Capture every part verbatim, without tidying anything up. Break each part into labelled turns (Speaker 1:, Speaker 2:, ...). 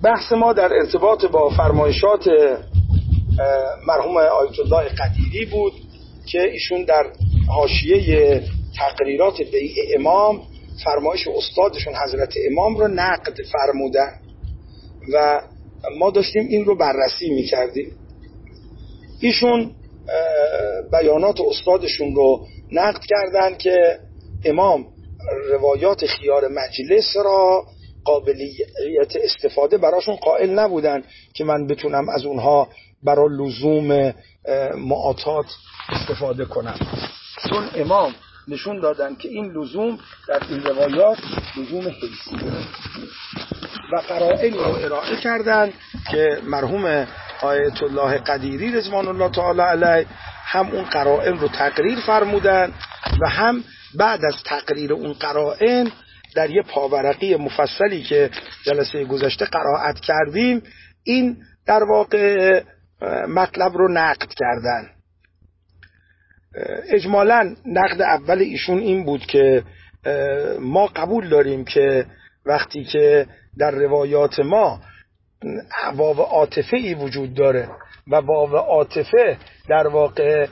Speaker 1: بحث ما در ارتباط با فرمایشات مرحوم آیت الله قدیری بود که ایشون در حاشیه تقریرات بیع امام فرمایش استادشون حضرت امام رو نقد فرمودن و ما داشتیم این رو بررسی میکردیم. ایشون بیانات استادشون رو نقد کردن که امام روایات خیار مجلس را قابلیت استفاده براشون قائل نبودن که من بتونم از اونها برای لزوم معاطات استفاده کنم، چون امام نشون دادن که این لزوم در این روایات لزوم حیثی و قرائن رو ارائه کردن که مرحوم آیت الله قدیری رضوان الله تعالی علیه هم اون قرائن رو تقریر فرمودن و هم بعد از تقریر اون قرائن در یه پاورقی مفصلی که جلسه گذشته قرائت کردیم این در واقع مطلب رو نقد کردن. اجمالاً نقد اول ایشون این بود که ما قبول داریم که وقتی که در روایات ما واو عاطفه ای وجود داره و واو عاطفه در واقع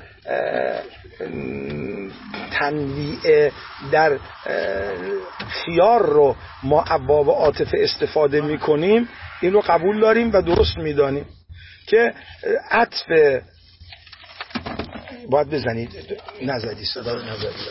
Speaker 1: تنویع در خیار رو ما واو عاطفه استفاده میکنیم، این رو قبول داریم و درست میدانیم که عطف باید بزنید نزدی صدا نزدی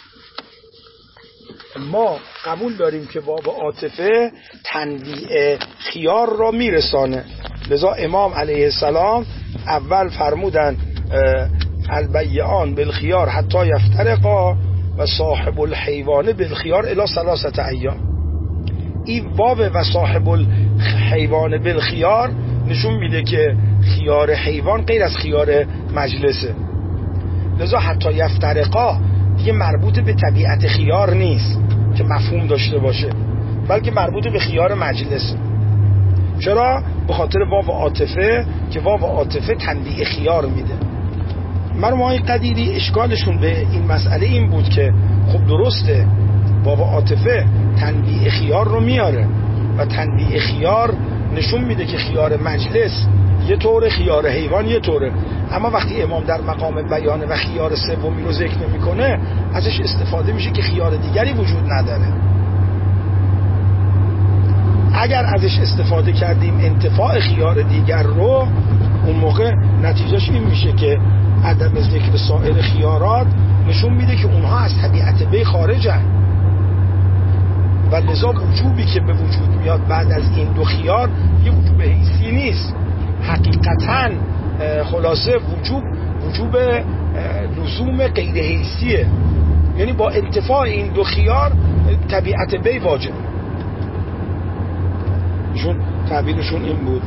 Speaker 1: ما قبول داریم که واو عاطفه تنویع خیار را میرسانه. لذا امام علیه السلام اول فرمودن البیعان بالخیار حتی یفترقا و صاحب الحیوان بالخیار الی ثلاثه ایام. این واو و صاحب الحیوان بالخیار نشون میده که خیار حیوان غیر از خیار مجلسه. لذا حتی یفترقا دیگه مربوط به طبیعت خیار نیست که مفهوم داشته باشه، بلکه مربوط به خیار مجلسه. چرا؟ به خاطر واو عاطفه که واو عاطفه تنویع خیار میده. مرحوم قدیری اشکالشون به این مسئله این بود که خب درسته واو عاطفه تنویع خیار رو میاره و تنویع خیار نشون میده که خیار مجلس یه طور، خیار حیوان یه طوره، اما وقتی امام در مقام بیان و خیار سومی رو ذکر میکنه ازش استفاده میشه که خیار دیگری وجود نداره. اگر ازش استفاده کردیم انتفاع خیار دیگر رو، اون موقع نتیجهش این میشه که عدم ذکر سایر خیارات نشون میده که اونها از طبیعت بی خارجن و لذا وجوبی که به وجود میاد بعد از این دو خیار یه وجوب حیثی نیست، حقیقتاً خلاصه وجوب وجوب لزوم غیر حیثیه، یعنی با انتفاع این دو خیار طبیعت بی واجب. ایشون تعبیرشون این بود.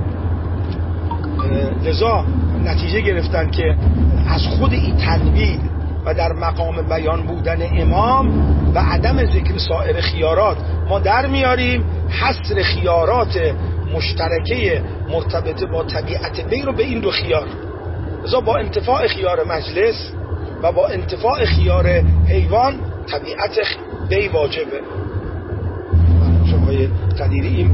Speaker 1: لذا نتیجه گرفتن که از خود این تنویع و در مقام بیان بودن امام و عدم ذکر سایر خیارات ما در میاریم حصر خیارات مشترکه مرتبط با طبیعت بی رو به این دو خیار. لذا با انتفاع خیار مجلس و با انتفاع خیار حیوان طبیعت بی واجبه. شمای قدیری این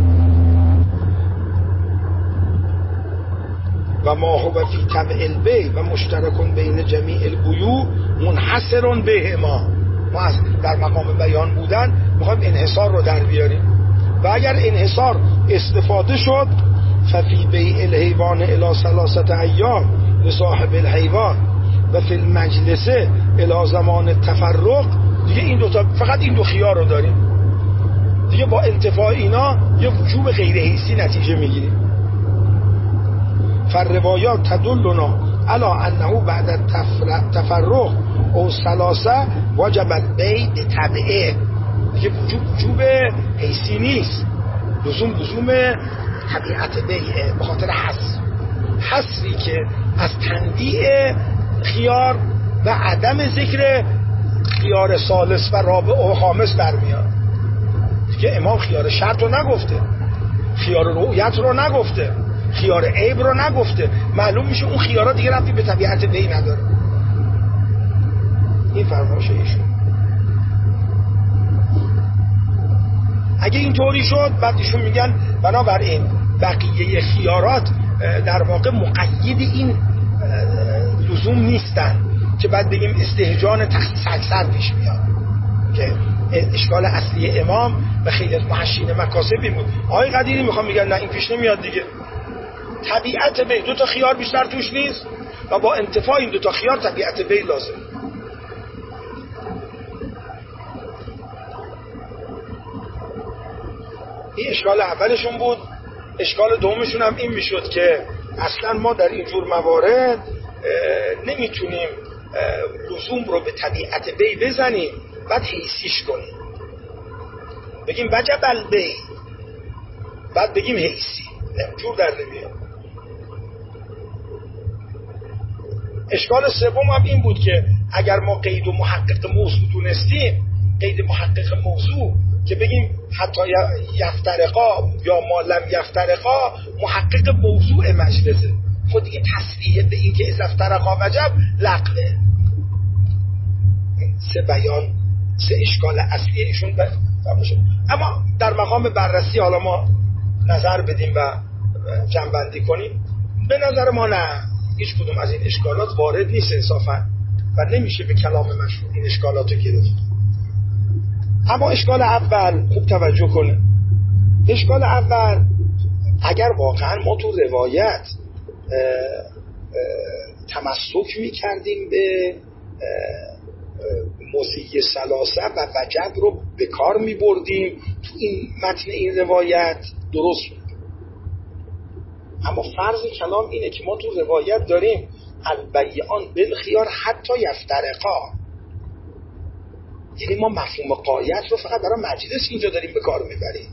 Speaker 1: و ما هو فی طبع البی و مشترکون بین جمیع البیوع منحصرون بهما. ما از در مقام بیان بودن میخوایم انحصار رو در بیاریم و اگر انحصار استفاده شد ففی بیع الحیوان الی ثلاثه ایام لصاحب الحیوان و فی المجلسه الی زمان التفرق، دیگه این دو تا فقط این دو خیار رو داریم دیگه. با انتفاع اینا یه وجوب غیر حیثی نتیجه میگیریم. فالروایات تدلنا علی انه بعد التفرق او ثلاثه وجب البیع بطبعه، دیگه وجوب وجوب حیثی نیست، لزوم لزوم طبیعت بیعه به خاطر حصر حصری که از تنویع خیار و عدم ذکر خیار ثالث و رابع و خامس در میاد. دیگه امام خیار شرط رو نگفته، خیار رؤیت رو نگفته، خیار عیب رو نگفته، معلوم میشه اون خیارات دیگه ربطی به طبیعت بی نداره. این فرمایش ایشون. اگه اینطوری شد بعد ایشون میگن بنابراین بقیه خیارات در واقع مقید این لزوم نیستن که بعد بگیم استهجان تخصیص اکثر پیش میاد که اشکال اصلی امام و خیلی از محشین مکاسبی بود. آقای قدیری میخوام میگن نه این پیش نمیاد دیگه. طبیعت بی دو تا خیار بیشتر توش نیست و با انتفاع این دو تا خیار طبیعت بی لازم. این اشکال اولشون بود. اشکال دومشون هم این میشد که اصلا ما در این جور موارد نمیتونیم لزوم رو به طبیعت بی بزنیم بعد حیثیش کنیم، بگیم وجب البی بعد بگیم حیثی، جور در نمیاد. اشکال سوم هم این بود که اگر ما قید و محقق موضوع دونستیم، قید محقق موضوع که بگیم حتی یفترقا یا ما لم یفترقا محقق موضوع مجلسه، خود دیگه تصریح به این که اذا افترقا وجب لقله. سه بیان، سه اشکال اصلی ایشون باشه. اما در مقام بررسی حالا ما نظر بدیم و جنبندی کنیم. به نظر ما نه، هیچ کدوم از این اشکالات وارد نیست انصافا و نمیشه به کلام مشهور این اشکالات رو گرفت. اما اشکال اول خوب توجه کنه. اشکال اول اگر واقعا ما تو روایت اه اه تمسک میکردیم به مزی سلاسه و وجب رو به کار میبردیم تو این متن این روایت درست بود. اما فرض کلام اینه که ما تو روایت داریم البیعان بالخیار حتی یفترقا، یعنی ما مفهوم قایت رو فقط برای مجلس اینجا داریم به کار میبریم.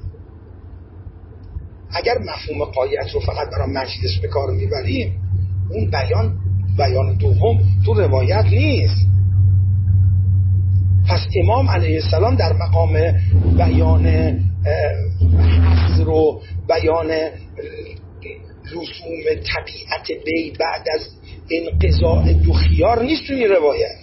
Speaker 1: اگر مفهوم قایت رو فقط برای مجلس به کار میبریم، اون بیان بیان دوم تو روایت نیست. پس امام علیه السلام در مقام بیان حفظ رو، بیان لزوم طبیعت بی بعد از انقضاء دو خیار نیست توی روایت.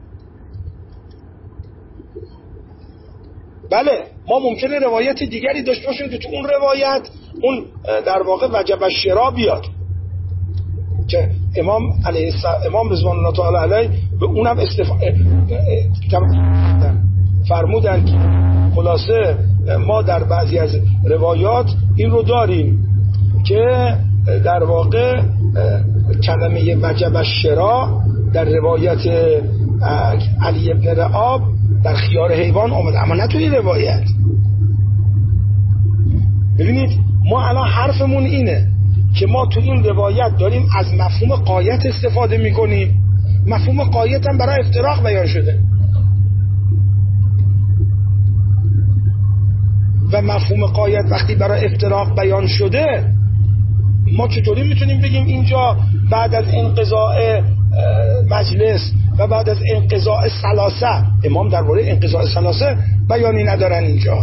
Speaker 1: بله ما ممکنه روایت دیگری داشته باشیم که تو اون روایت اون در واقع وجب الشرا بیاد که امام علیه السلام امام رضوان الله تعالی علیه به اونم استفاده فرمودن که خلاصه ما در بعضی از روایات این رو داریم که در واقع کلمه وجب الشرا در روایت علی ابن رعاب در خیار حیوان آمده، اما نه توی روایت. ببینید ما الان حرفمون اینه که ما تو این روایت داریم از مفهوم قایت استفاده میکنیم. مفهوم قایت هم برای افتراق بیان شده و مفهوم قایت وقتی برای افتراق بیان شده، ما چطوری میتونیم بگیم اینجا بعد از انقضاء مجلس و بعد از انقضاء ثلاثه، امام درباره انقضاء ثلاثه بیانی ندارن اینجا.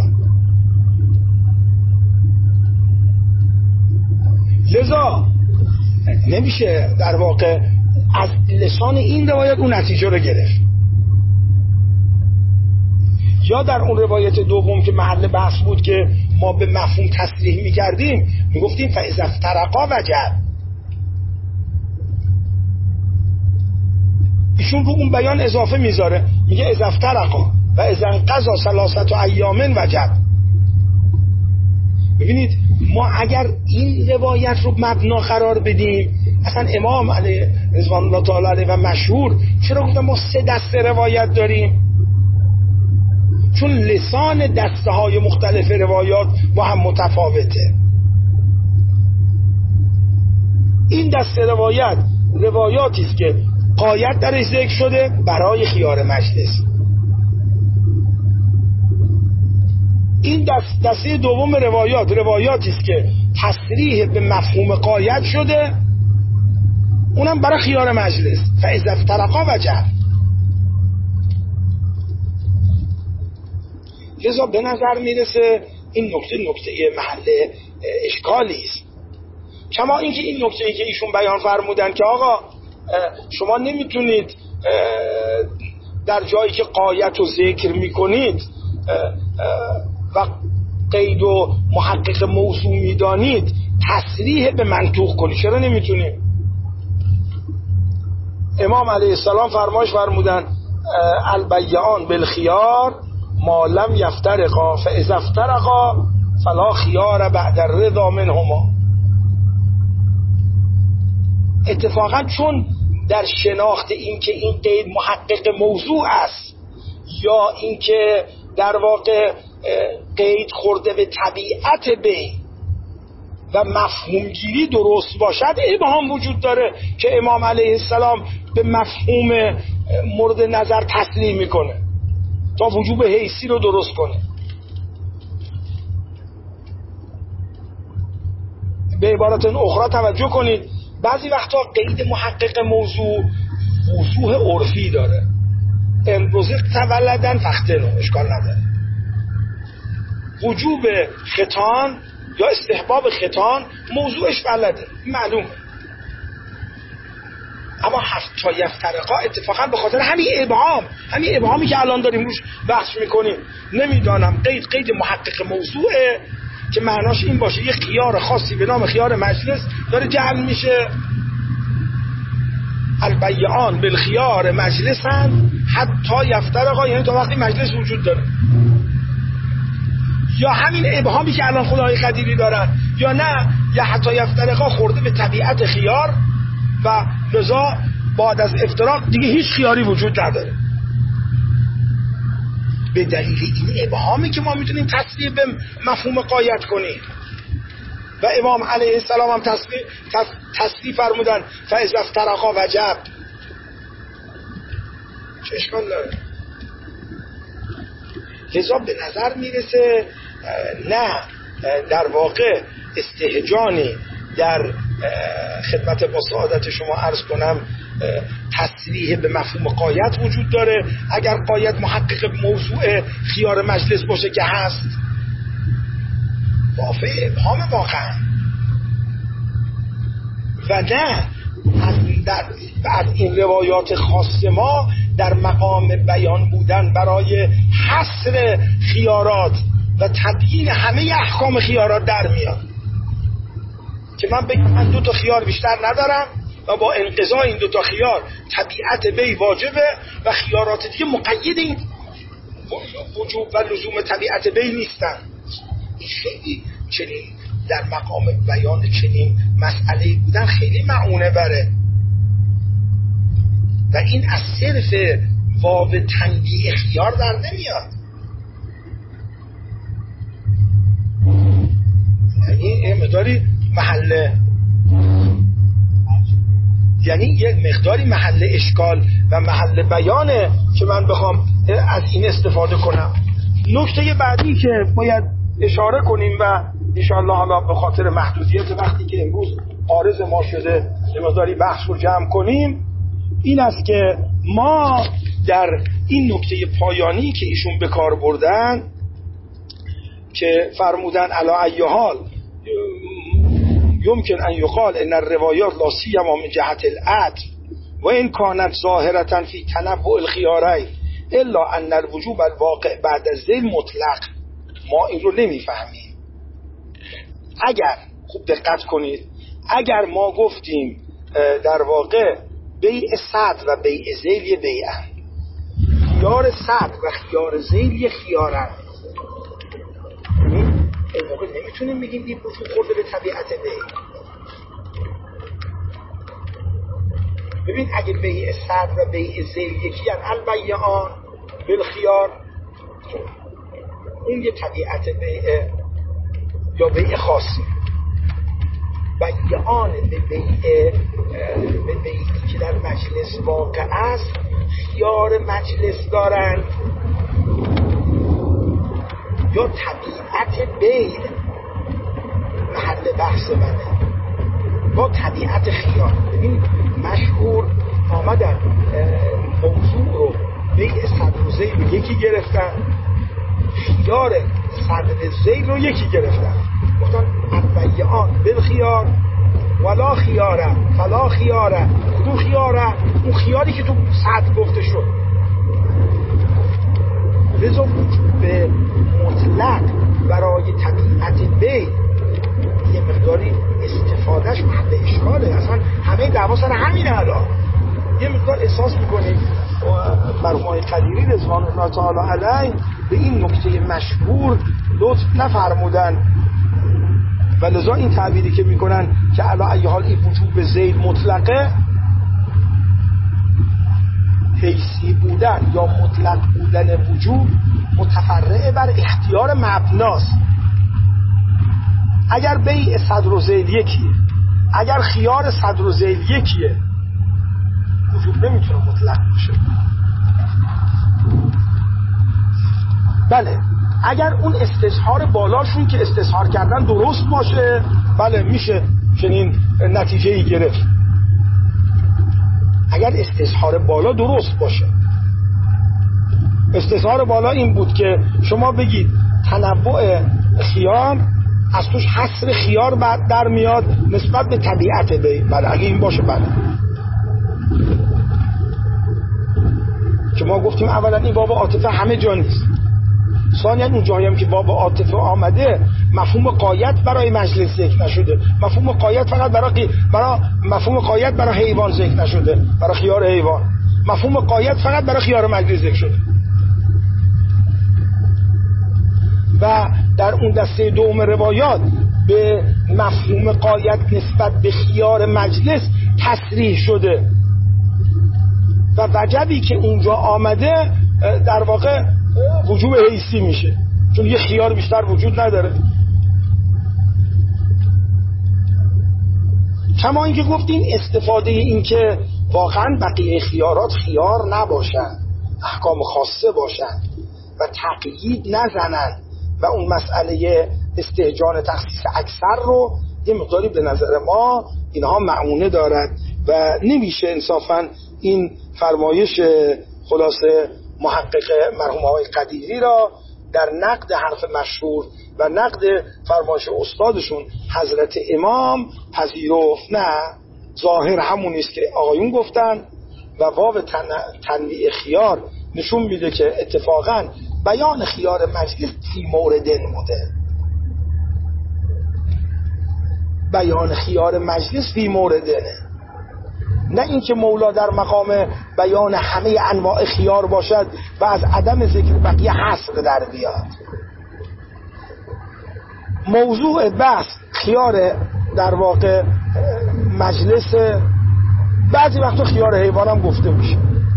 Speaker 1: لذا نمیشه در واقع از لسان این روایت اون نتیجه رو گرفت. یا در اون روایت دوم که محل بحث بود که ما به مفهوم تصریح میکردیم میگفتیم فاذا افترقا وجب، ایشون رو اون بیان اضافه میذاره میگه اذا افترقا و اذا انقضا ثلاثه ایام وجب. ببینید ما اگر این روایت رو مبنا قرار بدیم، اصلا امام علیه رضوان الله تعالی علیه و مشهور چرا گفتم ما سه دسته روایت داریم؟ چون لسان دسته های مختلف روایات با هم متفاوته. این دسته روایت روایاتی است که قایت درش ذکر شده برای خیار مجلس. این دست دسته دوم روایات روایاتی است که تصریح به مفهوم قایت شده، اونم برای خیار مجلس. فاذا افترقا وجب. لذا به نظر میرسه این نکته نکته محل اشکالی است. کما اینکه این نکته ای که ایشون بیان فرمودن که آقا شما نمیتونید در جایی که قایت رو ذکر میکنید و قید و محقق موضوع میدانید تصریح به منطوق کنید. چرا نمیتونیم؟ امام علیه السلام فرمایش فرمودن البیعان بالخیار ما لم یفترقا فاذا افترقا فلا خیار بعد الرضا منهما. اتفاقا چون در شناخت این که این قید محقق موضوع است یا اینکه در واقع قید خورده به طبیعت بی و مفهومگیری درست باشد، ابهام وجود داره که امام علیه السلام به مفهوم مورد نظر تسلیم میکنه تا وجوب حیثی رو درست کنه. به عبارت اخرى توجه کنید، بعضی وقتا قید محقق موضوع وضوح عرفی داره. امروزه تولدن فختنو اشکال نداره. وجوب ختان یا استحباب ختان موضوعش بلده، معلومه. اما هفت تا یفترقا اتفاقا به خاطر همین ابهام، همین ابهامی که الان داریم روش بحث میکنیم، نمیدانم قید قید محقق موضوعه که معناش این باشه یه خیار خاصی به نام خیار مجلس داره جعل میشه. البیعان بالخیار مجلسن حتی یفترقا، یعنی تا وقتی مجلس وجود داره. یا همین ابهامی که الان خدای قدیری دارن، یا نه یا حتی یفترقا خورده به طبیعت خیار و لذا بعد از افتراق دیگه هیچ خیاری وجود نداره. به دلیل این ابهامی که ما میتونیم تصریح به مفهوم قایت کنیم و امام علیه السلام هم تصریح تصریح فرمودن فاذا افترقا وجب. چه اشکال داره؟ لذا به نظر میرسه نه در واقع استهجانی در خدمت با سعادت شما عرض کنم تصریح به مفهوم قایت وجود داره. اگر قایت محقق موضوع خیار مجلس باشه که هست، وافه ابهام واقعا. و نه از, در از این روایات خاص ما در مقام بیان بودن برای حصر خیارات و تبیین همه احکام خیارات در میاد که من بگم من دو تا خیار بیشتر ندارم و با انقضای این دو تا خیار طبیعت بی واجبه و خیارات دیگه مقید این وجوب و لزوم طبیعت بی نیستن. این خیلی چنین در مقام بیان چنین مسئله بودن خیلی معونه بره و این از صرف واو تنبیه خیار در نمیاد. یعنی یه مقداری محل یعنی یه مقداری محل اشکال و محل بیانه که من بخوام از این استفاده کنم. نکته بعدی که باید اشاره کنیم و انشاءالله حالا به خاطر محدودیت وقتی که امروز عارض ما شده یه مقداری بحث رو جمع کنیم، این است که ما در این نکته پایانی که ایشون به کار بردن که فرمودن علی ای حال یمکن ان یقال ان الروایات لا سیما من جهت العدل و ان کانت ظاهرة فی تنوع الخیارین الا ان الوجوب الواقع بعد الذیل مطلق. ما این رو نمیفهمیم. اگر خوب دقت کنید، اگر ما گفتیم در واقع بیع صدر و بیع ذیل یه بیعن، خیار صدر و خیار ذیل یه خیارن، این موقع نمیتونیم بگیم این وجود خورده به طبیعت بیع. ببین اگه بیع صدر و بیع ذیل یکی هن البیعان بالخیار، اون یه طبیعت بیع یا بیع خاصی. بیعان به بیع به بیعی که در مجلس واقع است خیار مجلس دارند یا طبیعت بیع محل بحث منه با طبیعت خیار. ببین مشهور آمدن موضوع رو بیع صدر و ذیل رو یکی گرفتن، خیار صدر ذیل رو یکی گرفتن، گفتن البیعان بالخیار ولا خیاره فلا خیاره. کدوم خیاره؟ اون خیاری که تو صدر گفته شد. لذا به مطلق برای طبیعت بی یه مقداری استفادهش محل اشکاله. اصلا همه دعوا سر همینه. الان یه مقدار احساس میکنید مرحوم آقای قدیری رضوان الله تعالی علیه به این نکته مشهور لطف نفرمودن و لذا این تعبیری که میکنن که علی ای حال این وجوب زید مطلقه، حیثی بودن یا مطلق بودن وجوب متفرع بر اختیار مبناست. اگر بیع صدر و زید یکیه، اگر خیار صدر و زید یکیه، وجوب نمیتونه مطلق باشه. بله اگر اون استظهار بالاشون که استظهار کردن درست باشه، بله میشه چنین نتیجه‌ای گرفت. اگر استظهار بالا درست باشه، استظهار بالا این بود که شما بگید تنوع خیار از توش حصر خیار بعد در میاد نسبت به طبیعت بی. بله اگه این باشه بله. که ما گفتیم اولا این باب عاطفه همه جا نیست، ثانیا اون جایی هم که باب عاطفه آمده مفهوم قایت برای مجلس ذکر نشده، مفهوم قایت فقط برای برای مفهوم قایت برای حیوان ذکر نشده، برای خیار حیوان. مفهوم قایت فقط برای خیار مجلس ذکر شده. و در اون دسته دوم روایات به مفهوم قایت نسبت به خیار مجلس تصریح شده و وجبی که اونجا آمده در واقع وجوب حیثی میشه، چون یه خیار بیشتر وجود نداره. کما اینکه گفتیم استفاده این که واقعا بقیه خیارات خیار نباشن، احکام خاصه باشن و تقیید نزنن و اون مسئله استهجان تخصیص اکثر رو یه مقداری به نظر ما اینها معونه دارد و نمیشه انصافا این فرمایش خلاصه محقق مرحوم آقای قدیری را در نقد حرف مشهور و نقد فرمایش استادشون حضرت امام پذیرفت. نه، ظاهر همون است که آقایون گفتن و واو تن... تنویع خیار نشون میده که اتفاقا بیان خیار مجلس فی موردن بوده. بیان خیار مجلس فی موردنه، نه اینکه مولا در مقام بیان همه انواع خیار باشد و از عدم ذکر بقیه حصر در بیاد. موضوع بحث خیار در واقع مجلس، بعضی وقتا خیار حیوان هم گفته میشه.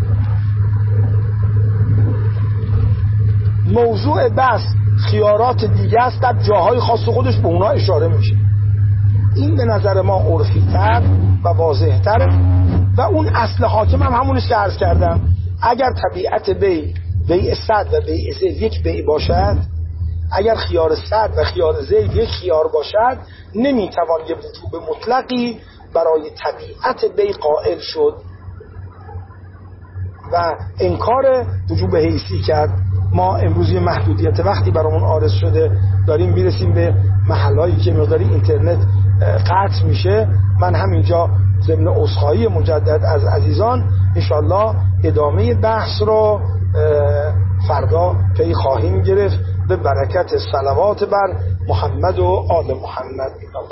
Speaker 1: موضوع بحث خیارات دیگه است، در جاهای خاص خودش به اونا اشاره میشه. این به نظر ما عرفی تر و واضح تر و اون اصل حاکم هم همونش که عرض کردم. اگر طبیعت بی بیع صد و بیع زید یک بیع باشد، اگر خیار صد و خیار زید یک خیار باشد، نمیتوان یه وجوب مطلقی برای طبیعت بی قائل شد و انکار وجوب حیثی کرد. ما امروز یه محدودیت وقتی برامون عارض شده، داریم میرسیم به محلهایی که مقداری اینترنت قطع میشه. من همینجا ضمن عذرخواهی مجدد از عزیزان انشالله ادامه بحث رو فردا پی خواهیم گرفت به برکت صلوات بر محمد و آل محمد.